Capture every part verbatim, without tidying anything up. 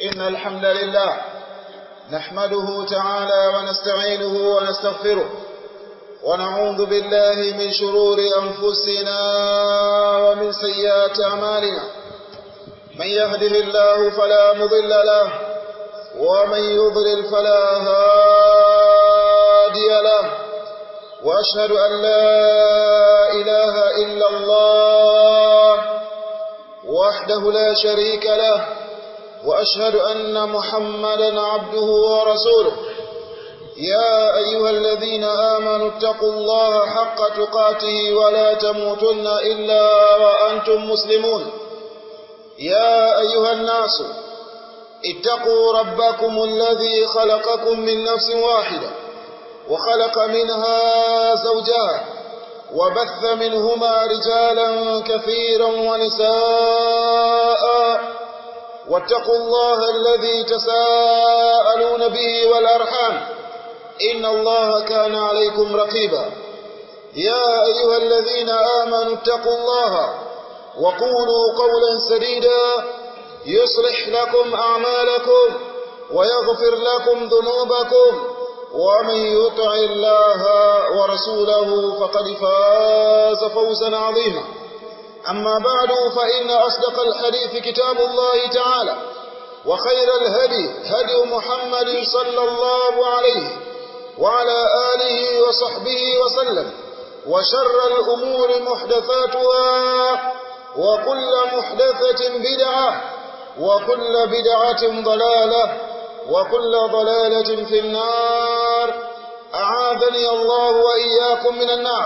إن الحمد لله نحمده تعالى ونستعينه ونستغفره ونعوذ بالله من شرور أنفسنا ومن سيئات أعمالنا. من يهده الله فلا مضل له ومن يضلل فلا هادي له، وأشهد أن لا إله إلا الله وحده لا شريك له، وأشهد أن محمدا عبده ورسوله. يا أيها الذين آمنوا اتقوا الله حق تقاته ولا تموتن إلا وأنتم مسلمون. يا أيها الناس اتقوا ربكم الذي خلقكم من نفس واحدة وخلق منها زوجها وبث منهما رجالا كثيرا ونساء، واتقوا الله الذي تساءلون به والأرحام إن الله كان عليكم رقيبا. يا أيها الذين آمنوا اتقوا الله وقولوا قولا سديدا يصلح لكم أعمالكم ويغفر لكم ذنوبكم، ومن يطع الله ورسوله فقد فاز فوزا عظيما. أما بعد، فإن أصدق الحديث كتاب الله تعالى، وخير الهدي هدي محمد صلى الله عليه وعلى آله وصحبه وسلم، وشر الأمور محدثاتها، وكل محدثة بدعة، وكل بدعة ضلالة، وكل ضلالة في النار. أعاذني الله وإياكم من النار.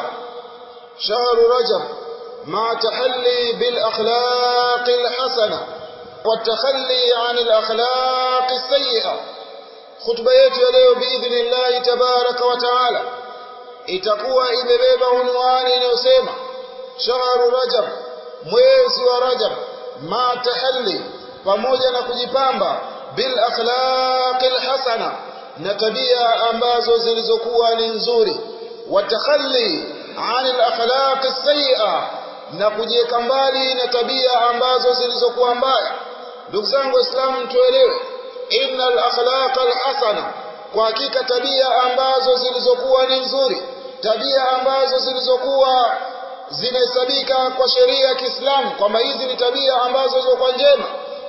شهر رجب مع تحلي بالأخلاق الحسنة والتخلي عن الأخلاق السيئة. خطبة yetu ya leo biidhnillah tabaraka wa taala itakuwa imebeba unwani inayosema shahru rajab, mwezi wa Rajab, ma tahalli, pamoja na kujipamba bil akhlaqil hasana, na tabia ambazo zilizokuwa ni nzuri, wa takhalli anil akhlaqis sayyi'a, na kujiweka mbali na tabia ambazo zilizokuwa mbaya. Ndugu zangu Waislamu, tuelewe, innal akhlaqal hasana, kwa hakika tabia ambazo zilizokuwa ni nzuri, tabia ambazo zilizokuwa zinahesabika kwa sheria ya Kiislamu kwamba hizi ni tabia ambazo zilizokuwa njema,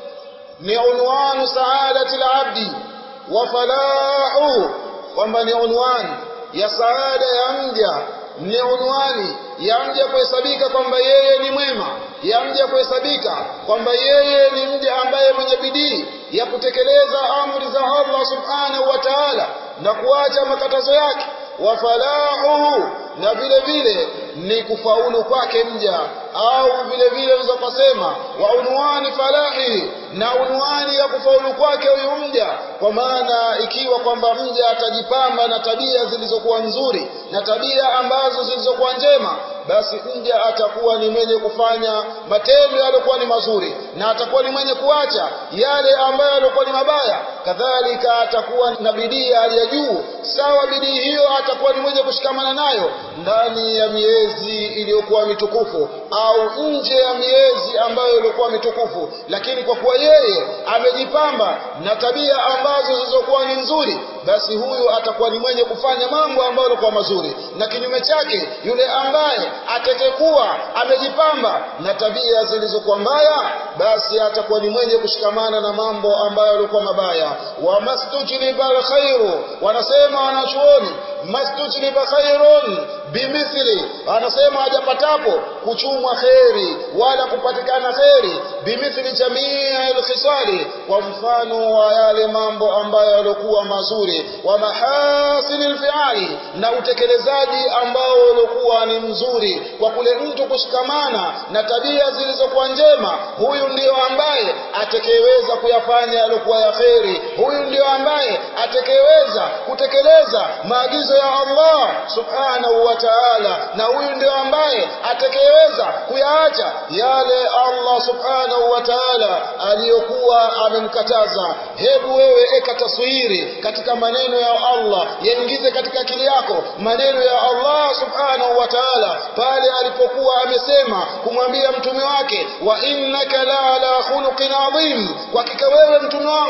ni unwanu saadatil abdi wa falahu, kwamba ni unwani ya saada ya mja, ni unwani ya mja kuhesabika kwamba yeye ni mwema, ya mja kuhesabika kwamba yeye ni mja ambaye mwenye bidii ya kutekeleza amri za Allah subhanahu wa ta'ala na kuacha makatazo yake. Wa falahu, na vile vile ni kufaulu kwake mja, au vile vile unaweza kusema wa unwani falahi, na unwani ya kufaulu kwake huyu mja, kwa maana ikiwa kwamba mja atajipamba na tabia zilizokuwa nzuri na tabia ambazo zilizokuwa njema, basi mja atakuwa ni mwenye kufanya matendo yaliokuwa ni mazuri na atakuwa ni mwenye kuacha yale ambayo yalikuwa ni mabaya. Kadhalika atakuwa na bidii ya juu, sawa bidii hiyo atakuwa ni mwenye kushikamana nayo ndani ya miezi iliyokuwa mitukufu au nje ya miezi ambayo ilikuwa mitukufu. Lakini kwa kuwa yeye amejipamba na tabia ambazo zilizokuwa ni nzuri, basi huyu atakuwa ni mwenye kufanya mambo ambayo yalikuwa mazuri, na kinyume chake yule ambaye atakayekuwa amejipamba na tabia zilizokuwa mbaya, basi atakuwa ni mwenye kushikamana na mambo ambayo yalikuwa mabaya. Wa mastujlibal khairu, wanasema wanachuoni, mastujliba khairun bimithli, anasema hajapatapo kuchumwa khairi wala kupatikana khairi, bimithli jamii al-khisali, kwa mfano wa yale mambo ambayo yalikuwa mazuri, wa mahasinil fi'ali, na utekelezaji ambao ulikuwa ni mzuri, kwa kule mtu kushikamana na tabia zilizokuwa njema. Huyu ndio ambaye atakayeweza kuyafanya yaliokuwa ya khairi, huyu ndio ambaye atakayeweza kutekeleza maagizo ya Allah subhanahu wa ta'ala, na huyu ndio ambaye atakayeweza kuyaacha yale Allah subhanahu wa ta'ala aliyokuwa amemkataza. Hebu wewe eka taswiri katika maneno ya Allah, yaingize katika akili yako maneno ya Allah subhanahu wa ta'ala pale alipokuwa amesema kumwambia mtume wake, wa innaka la ala khuluqin adhim, kwa hakika wewe mtume wangu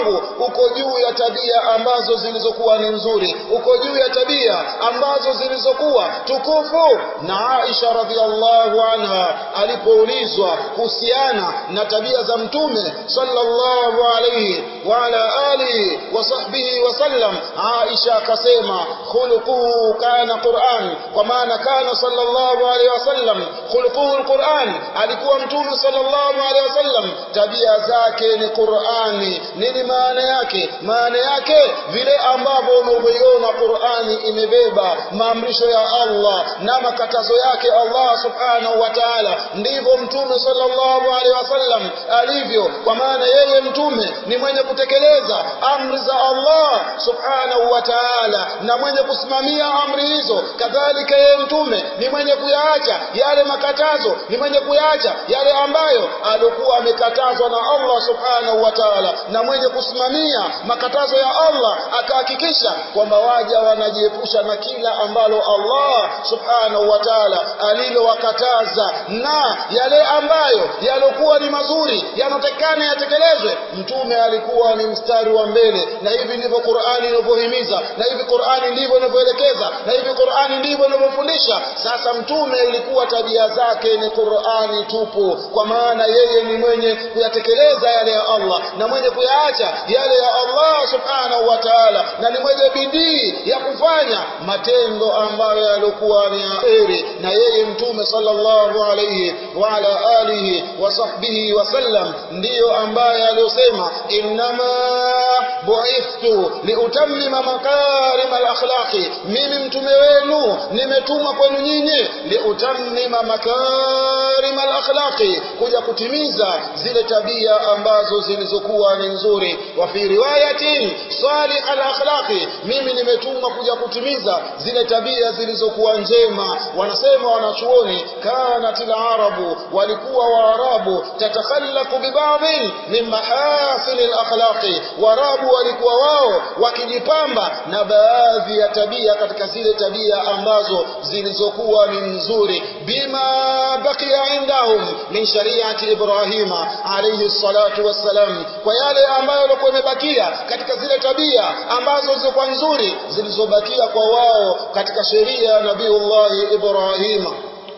wangu uko juu ya tabia ambazo zilizokuwa ni nzuri, uko juu ya tabia ambazo zilizokuwa tukufu. Na Aisha radhiallahu anha alipoulizwa kuhusiana na tabia za mtume sallallahu alayhi wa ala alihi wa sahbihi wa sallam, Aisha akasema khuluquhu kana Qur'an, kwa maana kana sallallahu alayhi wasallam khuluquhu alquran, alikuwa mtume sallallahu alayhi wasallam tabia zake ni Qur'ani. Nini maana yake? Maana yake vile ambavyo unavyoiona Qur'ani imebeba maamrisho ya Allah na makatazo yake Allah subhanahu wa ta'ala, ndivyo mtume sallallahu alayhi wasallam alivyo, kwa maana yeye mtume ni mwenye kutekeleza amri za Allah subhanahu wa ta'ala na mwenye kusimamia amri hizo. Kadhalika yeye mtume ni mwenye kuyaacha yale makatazo, ni mwenye kuyaacha yale ambayo alikuwa amekatazwa na Allah subhanahu wa ta'ala, na mwenye kusimamia makatazo ya Allah akahakikisha kwamba waja wanajiepusha na kila ambalo Allah subhanahu wa ta'ala alilowakataza, na yale ambayo yalikuwa ni mazuri yanotekana yatekelezwe. Mtume alikuwa ni mstari wa mbele, na hivi ndivyo Qur'ani inavyohimiza, na hivi Qur'ani ndivyo inavyoelekeza, na hivi Qur'ani ndivyo inavyofundisha. Sasa mtume ilikuwa tabia zake ni Qur'ani tupu, kwa maana yeye ni mwenye kuyatekeleza yale ya Allah na mwenye kuyaacha yale ya Allah subhanahu wa ta'ala, na ni mwenye bidii ya kufanya matendo ambayo yalikuwa ni kheri. Na yeye mtume sallallahu alayhi wa ala alihi wa sahbihi wa sallam ndiyo ambaye aliyosema innama bu'ithtu liutammima makarim al-akhlaqi, mimi mtume wenu nimetumwa kwenu nyinyi liutammima makarim al-akhlaqi, kuja kutimiza zile tabia ambazo zilizokuwa ni nzuri. Wa fi riwayatin salih al-akhlaqi, mimi nimetumwa kuja kutimiza zile tabia zilizokuwa njema. Wanasema wanachuoni kanatil arabu, walikuwa waarabu tatakhallaqu bi ba'dhin min mahasin al-akhlaqi, warabu walikuwa wao wakijipamba na baadhi ya tabia katika zile tabia ambazo zilizokuwa ni nzuri, bima baqiya indahum min shari'ati Ibrahima alayhi salatu wassalam, kwa yale ambayo yalikuwa yamebakia katika zile tabia ambazo zilikuwa nzuri zilizobakia kwa wao katika sheria ya Nabiiullah Ibrahima.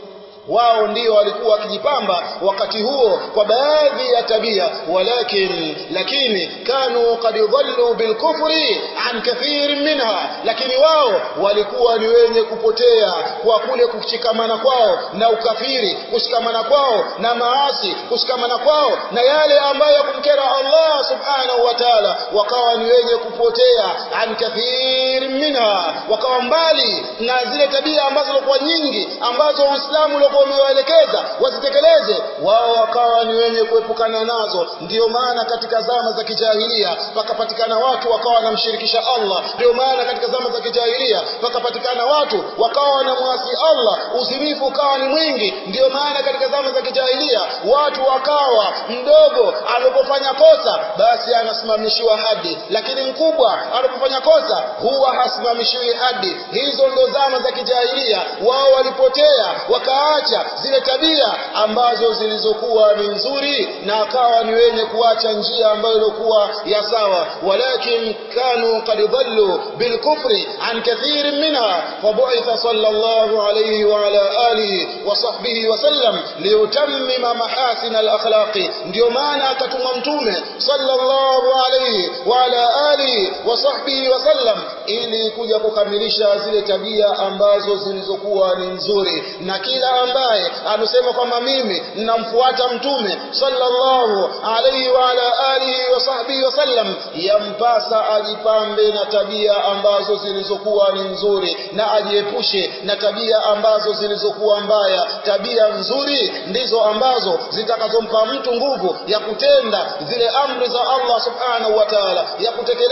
Wao ndio walikuwa wakijipamba wakati huo kwa baadhi ya tabia, walakin lakini kanu qad dhallu bil kufri an kathir minha, lakini wao walikuwa ni wenye kupotea kwa kule kushikamana kwao na ukafiri, kushikamana kwao na maasi, kushikamana kwao na yale ambayo kumkera Allah subhanahu wa ta'ala, wakawa ni wenye kupotea an kathir minha, wakawa mbali na zile tabia ambazo zilikuwa nyingi ambazo Uislamu wamewaelekeza wasitekeleze, wao wakawa ni wenye kuepukana nazo. Ndiyo maana katika zama za kijahilia pakapatikana watu wakawa wanamshirikisha Allah, ndiyo maana katika zama za kijahilia pakapatikana watu wakawa wanamwasi Allah, uzinifu ukawa ni mwingi. Ndiyo maana katika zama za kijahilia watu wakawa mdogo anapofanya kosa basi anasimamishiwa hadi, lakini mkubwa anapofanya kosa huwa hasimamishiwi hadi. Hizo ndo zama za kijahilia. Wao walipotea wakaacha zile tabia ambazo zilizokuwa ni nzuri na akawa ni wenye kuacha njia ambayo ilikuwa ya sawa. Walakin kanu qad dhallu bil kufri an kathir minha, fabu'itha sallallahu alayhi wa ala alihi wa sahbihi wa sallam liutammima mahasin al akhlaqi, ndio maana akatumwa mtume sallallahu alayhi wa ala alihi wa sahbihi wa sallam ili kuja kukamilisha zile tabia ambazo zilizokuwa ni nzuri. Na kila ambaye anasema kwamba mimi ninamfuata mtume sallallahu alayhi wa ala alihi wa sahbihi wa sallam, yampasa ajipambe na tabia ambazo zilizokuwa ni nzuri na ajiepushe na tabia ambazo zilizokuwa mbaya. Tabia nzuri ndizo ambazo zitakazompa mtu nguvu ya kutenda zile amri za Allah subhanahu wa ta'ala, ya kutekeleza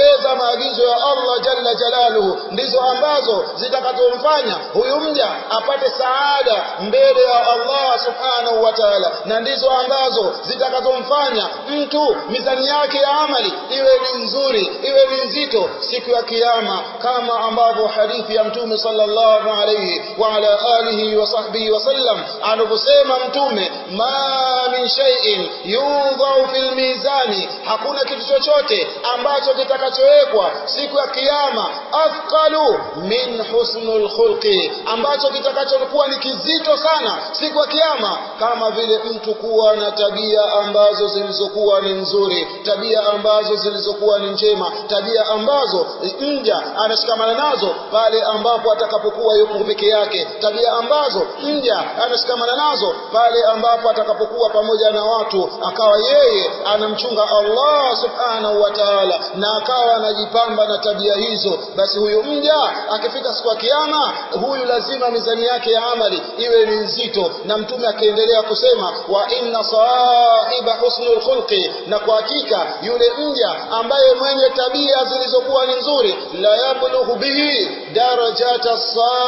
maagizo ya Allah jalla jalaluhu ndizo ambazo zitakazomfanya huyu mja apate saada mbele ya Allah subhanahu wa ta'ala, na ndizo ambazo zitakazomfanya mtu mizani yake ya amali iwe ni nzuri, iwe ni nzito siku ya kiyama, kama ambavyo hadithi ya Mtume sallallahu alayhi wa ala alihi wa sahbihi wa sallam anavyosema Mtume, ma min shay'in yudhau fil mizani, hakuna kitu chochote ambacho kitakachowekwa siku ya kiyama afqalu min husnul khulqi, ambacho kitakachokuwa ni kizito sana siku ya kiyama kama vile mtu kuwa na tabia ambazo zilizokuwa ni nzuri, tabia ambazo zilizokuwa ni njema, tabia ambazo mja anashikamana nazo pale ambapo atakapokuwa yuko peke yake, tabia ambazo mja anashikamana nazo pale ambapo atakapokuwa pamoja na watu, akawa yeye anamchunga Allah subhanahu wa ta'ala na akawa anajipamba na tabia hizo, basi huyu mja akifika siku ya kiyama, huyu lazima mizani yake ya amali iwe ni nzito. Na Mtume akaendelea kusema, wa inna sahiba husnul khulqi, na kwa hakika yule mja ambaye mwenye tabia zilizokuwa ni nzuri, la yablughu bihi darajata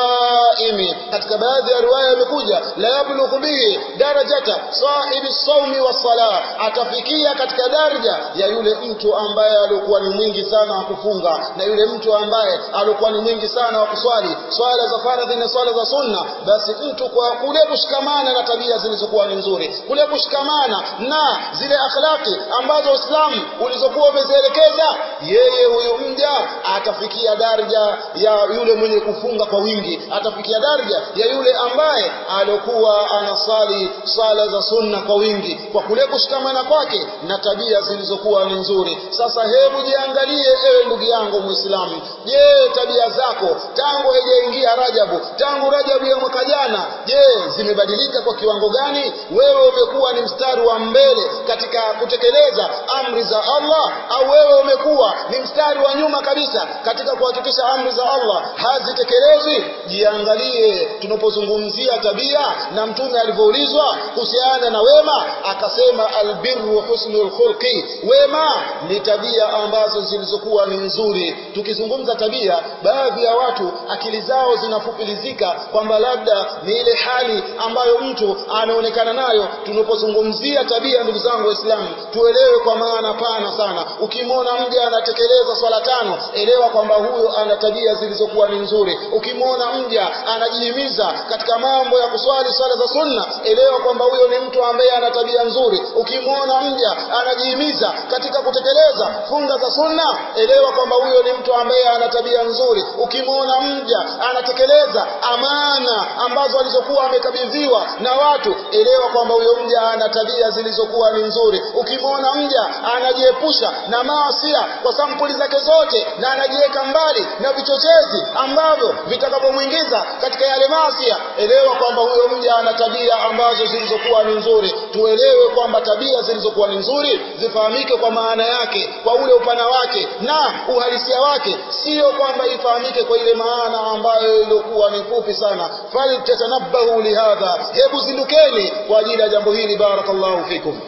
saimi, katika baadhi ya riwaya imekuja la yablughu bihi darajata sahibi sawmi was-salah, atafikia katika daraja ya yule mtu ambaye alikuwa ni mwingi sana wa kufunga, na yule mtu ambaye alikuwa ni mwingi sana wa kuswali swala za faradhi na swala za sunna. Basi mtu kwa kule kushikamana na tabia zilizokuwa ni nzuri, kule kushikamana na zile akhlaqi ambazo Uislamu ulizokuwa umezielekeza, yeye huyu mja atafikia daraja ya yule mwenye kufunga kwa wingi, atafikia daraja ya yule ambaye alikuwa anasali swala za sunna kwa wingi, kwa kule kushikamana kwake na tabia zilizokuwa ni nzuri. Sasa hebu jiangalie ewe ndugu yangu Muislamu, je, tabia zako tangu haijaingia Rajabu, tangu Rajabu ya mwaka jana, je, zimebadilika kwa kiwango gani? Wewe umekuwa ni mstari wa mbele katika kutekeleza amri za Allah, au wewe umekuwa ni mstari wa nyuma kabisa katika kuhakikisha amri za Allah hazitekelezwi? Jiangalie tunapozungumzia tabia, na Mtume alivyoulizwa kuhusiana na wema akasema albirru husnul khulqi, wema ni tabia ambazo zilizokuwa ni nzuri. Tukizungumza tabia, baadhi ya watu akili zao zinafupilizika kwamba labda ni ile hali ambayo mtu anaonekana nayo. Tunapozungumzia tabia, ndugu zangu Waislamu, tuelewe kwa maana pana sana. Ukimwona mja anatekeleza swala tano, elewa kwamba huyo ana tabia zilizokuwa ni nzuri. Ukimwona mja anajihimiza katika mambo ya kuswali swala za sunna, elewa kwamba huyo ni mtu ambaye ana tabia nzuri. Ukimwona mja anajihimiza katika kutekeleza funga za sunna, elewa kwamba huyo ni mtu ambaye ana tabia nzuri. Ukimwona mja anatekeleza amana ambazo alizokuwa amekabidhiwa na watu, elewa kwamba huyo mja ana tabia zilizokuwa ni nzuri. Ukimwona mja anajiepusha na maasi kwa sampuli zake zote na anajiweka mbali na vichochezi ambavyo vitakapomuingiza katika yale maasi, elewa kwamba huyo mja ana tabia ambazo zilizokuwa ni nzuri. Tuelewe kwamba tabia zilizokuwa ni nzuri zifahamike kwa maana yake, kwa ule upana wake na uhalisia wake, sio kwamba ifahamike kwa ile maana ambayo ilikuwa ni fupi sana. Faltatanabbahu lihadha, hebu zindukeni kwa ajili ya jambo hili. Barakallahu fikum.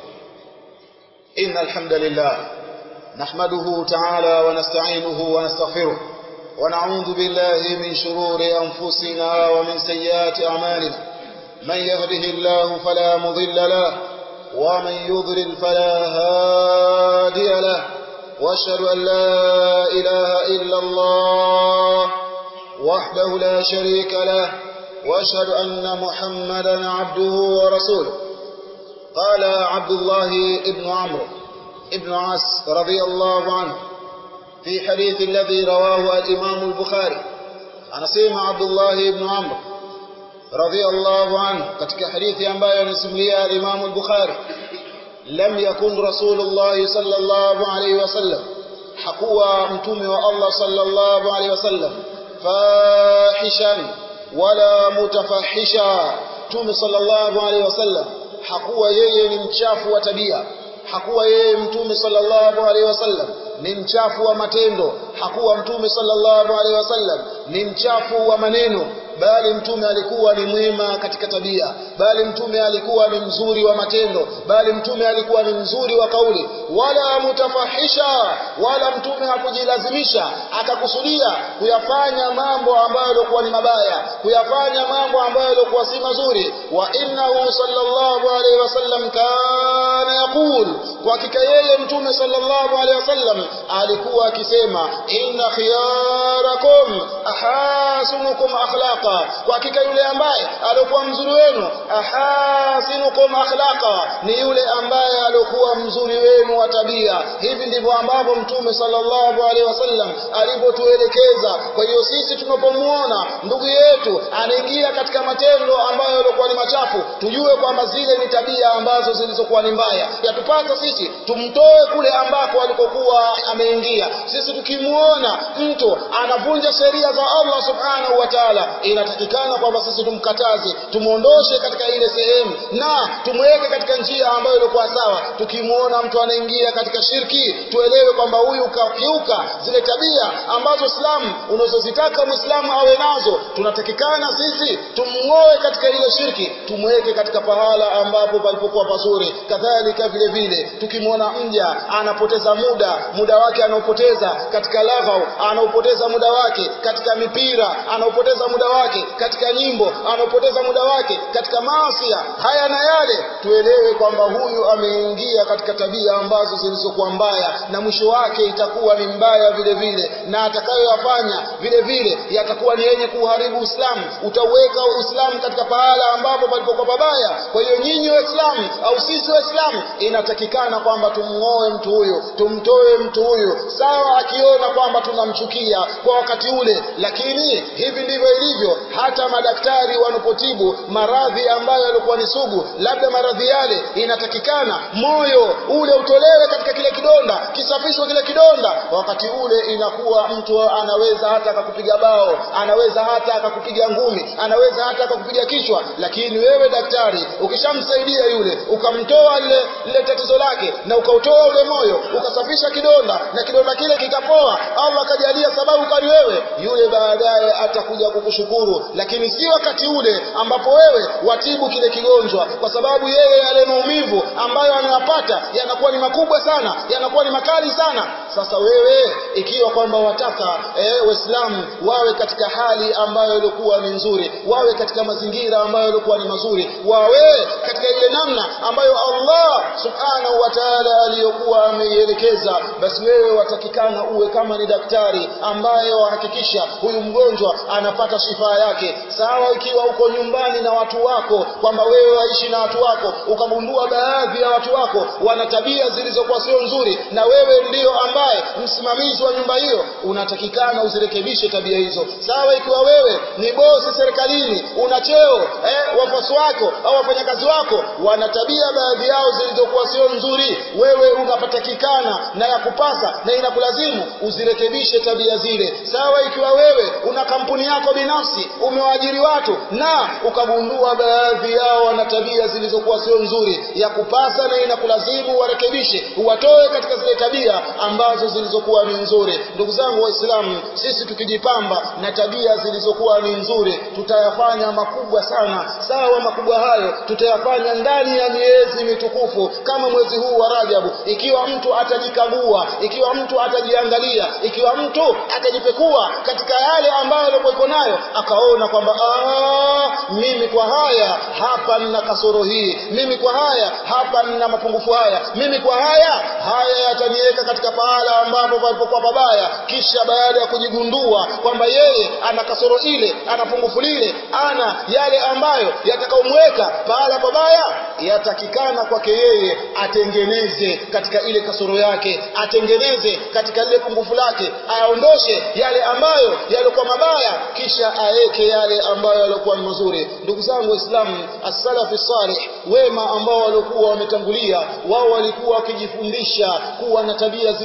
Innal hamdalillah nahmaduhu ta'ala wa nasta'inuhu wa nastaghfiruh wa na'udhu billahi min shururi anfusina wa min sayyiati a'malina. Man yahdihillahu fala mudilla lahu wa man yudlil fala hadiya lahu. واشهد ان لا اله الا الله وحده لا شريك له واشهد ان محمدا عبده ورسوله. قال عبد الله ابن عمرو ابن عاص رضي الله عنه في حديث الذي رواه الامام البخاري، anasema Abdullah ibn Amr radhiyallahu anhu katika hadithi ambayo anasimulia Imam al-Bukhari, lam yakun Rasulullah sallallahu alayhi wasallam, hakuwa mtume wa Allah sallallahu alayhi wasallam, fahishan wala mutafahisha. Mtume sallallahu alayhi wasallam hakuwa yeye ni mchafu wa tabia, hakuwa yeye mtume sallallahu alayhi wasallam ni mchafu wa matendo, hakuwa mtume sallallahu alayhi wasallam ni mchafu wa maneno, bali mtume alikuwa ni mwema katika tabia, bali mtume alikuwa ni mzuri wa matendo, bali mtume alikuwa ni mzuri wa kauli. Wala mutafahisha, wala mtume hakujilazimisha akakusudia kuyafanya mambo ambayo yalikuwa ni mabaya, kuyafanya mambo ambayo yalikuwa si mazuri. Wa innahu sallallahu alayhi wasallam kana yaqul, kwa hakika yeye mtume sallallahu alayhi wasallam alikuwa akisema, inna khiyarakum ahasinukum akhlaqa, kwa hakika yule ambaye alikuwa mzuri wenu, ahasinukum akhlaqa, ni yule ambaye alikuwa mzuri wenu wa tabia. Hivi ndivyo ambavyo mtume sallallahu alaihi wasallam alipotuelekeza. Kwa hiyo sisi tunapomuona ndugu yetu anaingia katika matendo ambayo yalikuwa ni machafu, tujue kwamba zile ni tabia ambazo zilizokuwa ni mbaya. Yatupasa sisi tumtoe kule ambako alikokuwa ameingia. Sisi tukimuona mtu anavunja sheria za Allah subhanahu wa ta'ala, inatakikana kwamba sisi tumkataze, tumuondoshe katika ile sehemu na tumweke katika njia ambayo ilikuwa sawa. Tukimuona mtu anaingia katika shirki, tuelewe kwamba huyu kakiuka zile tabia ambazo Uislamu unazozitaka Muislamu awe nazo. Tunatakikana sisi tumngoe katika ile shirki, tumweke katika pahala ambapo palipokuwa pazuri. Kadhalika vile vile tukimuona mja anapoteza muda, muda wake anaupoteza katika laghau, anaupoteza muda wake katika mipira, anaupoteza muda wake katika nyimbo, anaupoteza muda wake katika maasi haya na yale, tuelewe kwamba huyu ameingia katika tabia ambazo zilizokuwa mbaya, na mwisho wake itakuwa ni mbaya vile vile, na atakayoyafanya vile vile yatakuwa ni yenye kuharibu Uislamu. Utaweka Uislamu katika pahala ambapo palipokuwa pabaya. Kwa hiyo nyinyi Waislamu au sisi Waislamu inatakikana kwamba tumngoe mtu huyo, tumtoe mtu huyo, sawa akiona kwamba tunamchukia kwa wakati ule, lakini hivi ndivyo ilivyo. Hata madaktari wanapotibu maradhi ambayo yalikuwa ni sugu, labda maradhi yale inatakikana moyo ule utolewe katika kile kidonda, kisafishwe kile kidonda, wakati ule inakuwa mtu anaweza hata akakupiga bao, anaweza hata akakupiga ngumi, anaweza hata akakupiga kichwa. Lakini wewe daktari ukishamsaidia yule, ukamtoa lile lile tatizo lake na ukautoa ule moyo, ukasafisha kidonda na kidonda kile kikapoa, Allah akajalia sababu kali wewe, yule baadaye atakuja kukushukuru. Lakini si wakati ule ambapo wewe watibu kile kigonjwa, kwa sababu yeye yale maumivu ambayo anayapata yanakuwa ni makubwa sana, yanakuwa ni makali sana. Sasa wewe ikiwa kwamba wataka eh, Waislamu wawe katika hali ambayo ilikuwa ni nzuri, wawe katika mazingira ambayo ilikuwa ni mazuri, wawe katika ile namna ambayo Allah subhanahu wa ta'ala aliyokuwa ameielekeza, basi wewe watakikana uwe kama ni daktari ambaye wahakikisha huyu mgonjwa anapata shifa yake. Sawa ikiwa uko nyumbani na watu wako, kwamba wewe waishi na watu wako, ukagundua baadhi ya watu wako wana tabia zilizokuwa sio nzuri, na wewe ndio ambaye msimamizi wa nyumba hiyo, unatakikana uzirekebishe tabia hizo. Sawa ikiwa wewe ni bosi serikalini, una cheo, eh, wafuasi wako au wafanyakazi wako wana tabia baadhi yao zilizokuwa sio nzuri, wewe unapatakikana na ya kupasa na inakulazimu uzirekebishe tabia zile. Sawa ikiwa wewe una kampuni yako binafsi, umewaajiri watu na ukagundua baadhi yao wana tabia zilizokuwa sio nzuri, ya kupasa na inakulazimu warekebishe, uwatoe katika zile tabia ambazo zilizokuwa ni nzuri. Ndugu zangu Waislamu, sisi tukijipamba na tabia zilizokuwa ni nzuri, tutayafanya makubwa sana. Sawa, makubwa hayo tutayafanya ndani ya miezi mitukufu kama mwezi huu wa Rajabu. Ikiwa mtu atajikagua, ikiwa mtu atajiangalia, ikiwa mtu atajipekua katika yale ambayo alikuwa nayo, akaona kwamba ah, mimi kwa haya hapa nina kasoro hii, mimi kwa haya hapa nina mapungufu haya, mimi kwa haya haya yataniweka katika pahala ambapo palipokuwa pabaya. Kisha baada ya kujigundua kwamba yeye ana kasoro ile, ana pungufu lile, ana yale ambayo yatakaomweka pahala pabaya, yatakikana kwake yeye atengeneze katika ile kasoro yake, atengeneze katika ile pungufu lake, aondoshe yale ambayo yalikuwa mabaya, kisha aeke yale ambayo yalikuwa mazuri. Ndugu zangu Waislamu, as-salafi salih, wema ambao walikuwa wametangulia, wao walikuwa wakijifundisha kuwa na tabia zilizokuwa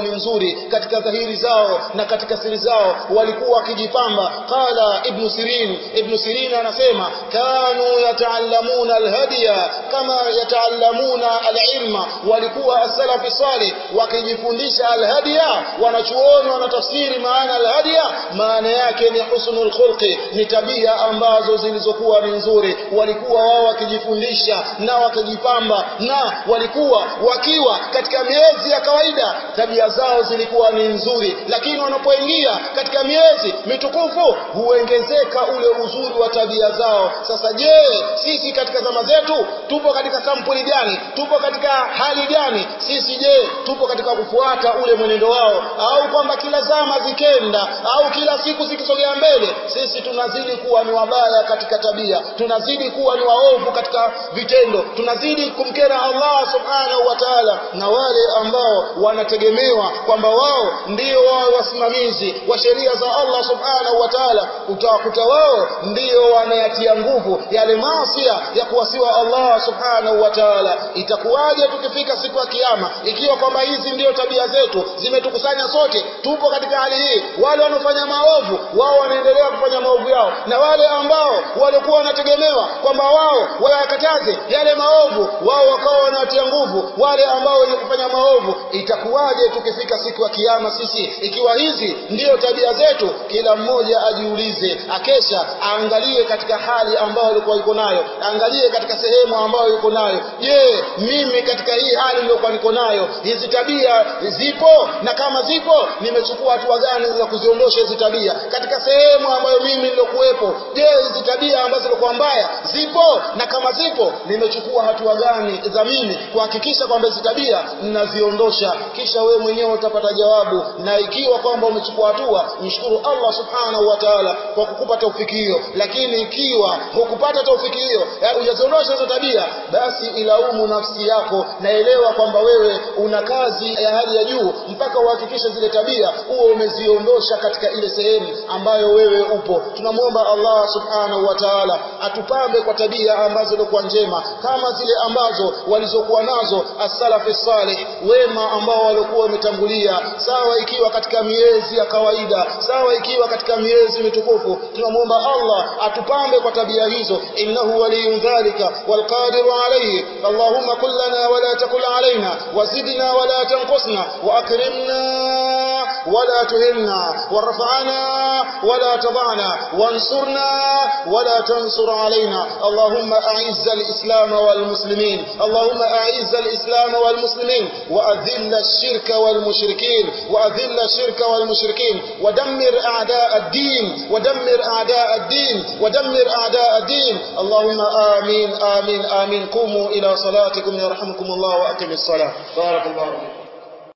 ni nzuri katika dhahiri zao na katika siri zao walikuwa wakijipamba. Qala Ibn Sirin, Ibn Sirin anasema kanu yataallamuna alhadiya kama yataallamuna alilma, walikuwa as-salafi salih wakijifundisha alhadiya. Wanachuoni wanatafsiri maana alhadiya, maana yake ni husnul khulqi, ni tabia ambazo zilizokuwa ni nzuri. Walikuwa wao wakijifundisha na wakijipamba, na walikuwa wakiwa katika miezi ya kawaida tabia zao zilikuwa ni nzuri, lakini wanapoingia katika miezi mitukufu huongezeka ule uzuri wa tabia zao. Sasa je, sisi katika zama zetu tupo katika sampuli gani? Tupo katika hali gani? Sisi je, tupo katika kufuata ule mwenendo wao, au kwamba kila zama zikenda au kila siku zikisogea mbele sisi tunazidi kuwa ni wabaya katika tabia, tunazidi kuwa ni waovu katika vitendo, tunazidi kumkera Allah subhanahu wa ta'ala? Na wale ambao wanategemewa kwamba wao ndio wao wasimamizi wa sheria za Allah subhanahu wa ta'ala, utawakuta wao ndio wanayatia nguvu yale maasi ya kuwasiwa Allah subhanahu wa ta'ala. Itakuwaje tukifika siku ya kiyama ikiwa kwamba hizi ndio tabia zetu zimetukusanya sote, tupo katika hali hii? Wale wanaofanya maovu wao wanaendelea kufanya maovu yao, na wale ambao walikuwa wanategemewa kwamba wao wayakataze yale maovu wao wakawa wanatia nguvu wale ambao wenye kufanya maovu. Itakuwaje tukifika siku ya kiyama sisi ikiwa hizi ndio tabia zetu? Kila mmoja ajiulize, akesha aangalie katika hali ambayo alikuwa yuko nayo, angalie katika sehemu ambayo yuko nayo. Je, mimi katika hii hali niliyokuwa niko nayo hizi tabia zipo? Na kama zipo nimechukua hatua gani za kuziondosha hizi tabia katika sehemu ambayo mimi nilokuepo? Je, hizi tabia ambazo zilikuwa mbaya zipo? Na kama zipo nimechukua hatua gani za mimi kuhakikisha kwamba hizi tabia ninaziondosha? Kisha wewe mwenyewe utapata jawabu, na ikiwa kwamba umechukua hatua mshukuru Allah subhanahu wa ta'ala kwa kukupa taufiki hiyo. Lakini ikiwa hukupata taufiki hiyo, hujaziondosha hizo tabia, basi ilaumu nafsi yako, naelewa kwamba wewe una kazi ya hali ya juu mpaka uhakikishe zile tabia uwe umeziondosha katika ile sehemu ambayo wewe upo. Tunamuomba Allah subhanahu wa ta'ala atupambe kwa tabia ambazo zilikuwa njema kama zile ambazo walizokuwa nazo as-salafi salih, wema ambao walikuwa wametangulia, sawa ikiwa katika miezi ya kawaida, sawa ikiwa katika miezi mitukufu. Tunamuomba Allah atupambe kwa tabia hizo, innahu waliyun dhalika wal qadiru alayhi. Allahumma kul lana wa la takul alayna wazidna wa la tanqusna wa akrimna ولا تهنا وارفعنا ولا تضعنا وانصرنا ولا تنصر علينا. اللهم أعز الإسلام والمسلمين، اللهم أعز الإسلام والمسلمين وأذل الشرك والمشركين، وأذل الشرك والمشركين ودمر أعداء الدين، ودمر أعداء الدين، ودمر أعداء الدين. اللهم آمين آمين آمين. قوموا إلى صلاتكم يرحمكم الله وأقم الصلاة. بارك الله فيكم.